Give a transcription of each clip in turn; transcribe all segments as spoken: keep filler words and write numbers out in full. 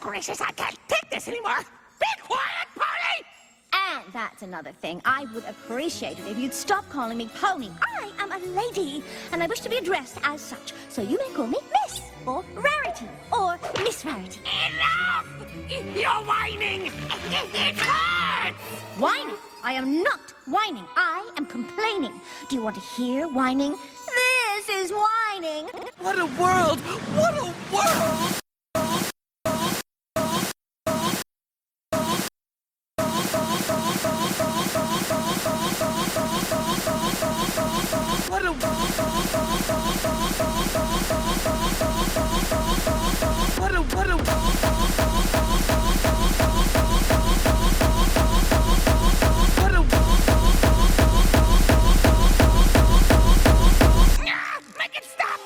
gracious, I can't take this anymore! Be quiet, Pony! And that's another thing. I would appreciate it if you'd stop calling me Pony. I am a lady, and I wish to be addressed as such. So you may call me Miss, or Rarity, or Miss Rarity. Enough! You're whining! It hurts! Whining? I am not whining. I am complaining. Do you want to hear whining? This is whining. What a world! What a world! What a What a what a What a Make it stop!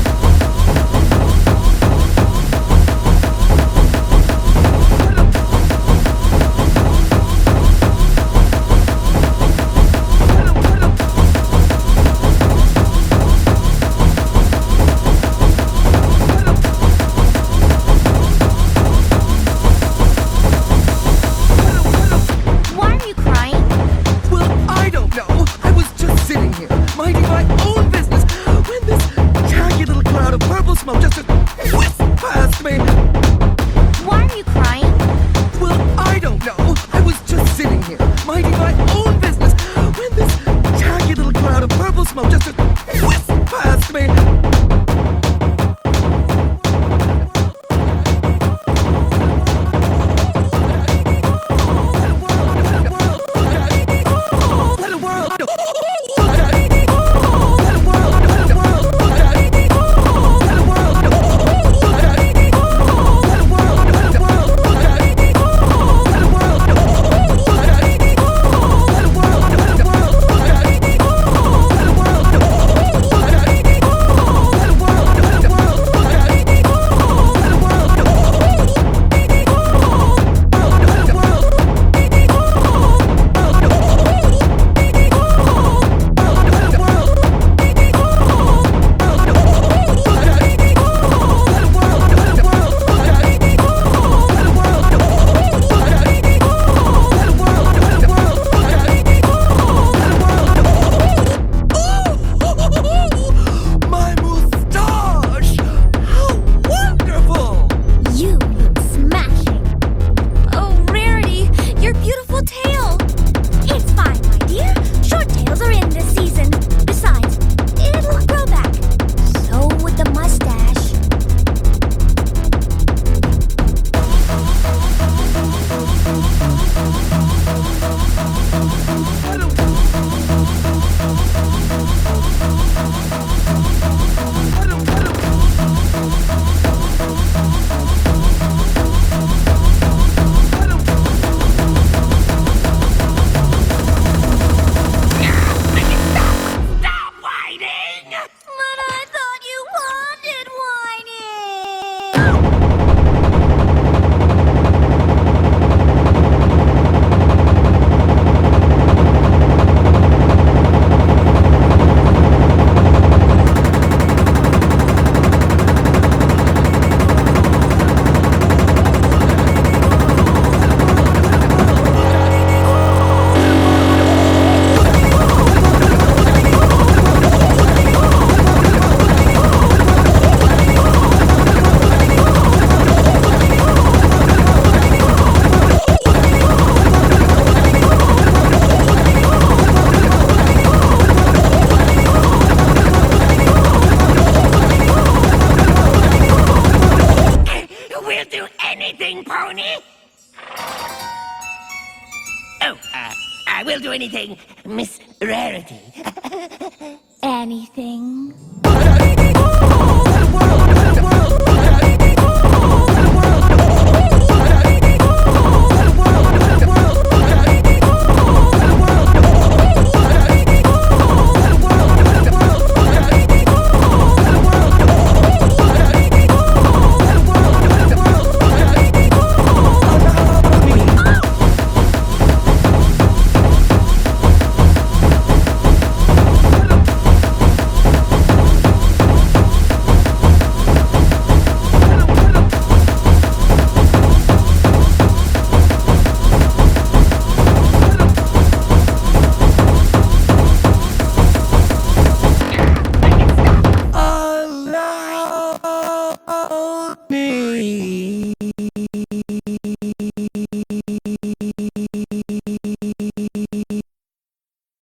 Smoke just whisked past me. Why are you crying? Well, I don't know. I was just sitting here, minding my own business, when this jagged little cloud of purple smoke just whisked past me. Pony? Oh, uh, I will do anything, Miss Rarity. Anything? What a world!